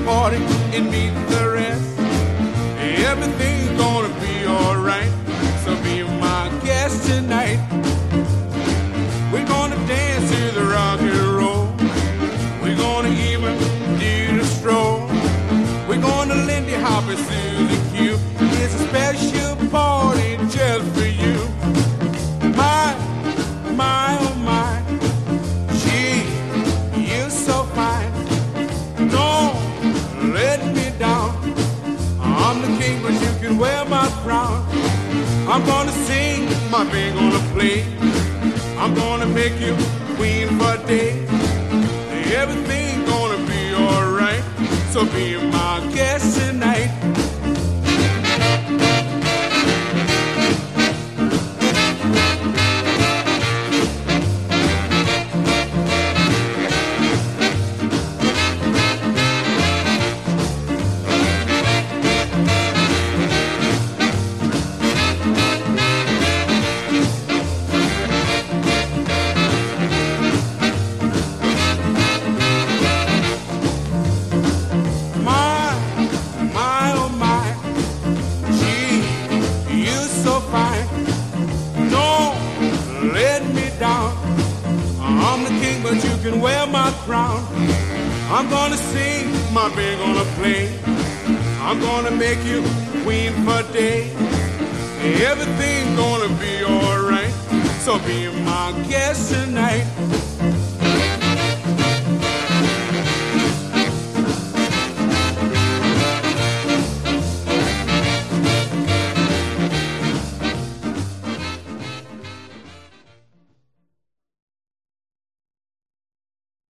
party and meet the rest. Everything's gonna be alright, so be my guest tonight. We're gonna dance to the rock and roll. We're gonna even do the stroll. We're gonna Lindy Hop and Susie Q. It's a special party just for you. My, oh my, gee, you're so fine. Don't let me down. I'm the king, but you can wear my crown. I'm gonna sing, my band gonna play. I'm gonna make you queen for a day. Everything's gonna be alright, so be my guest tonight. I'm gonna sing, my band gonna play. I'm gonna make you queen for a day. Everything's gonna be alright, so be my guest tonight.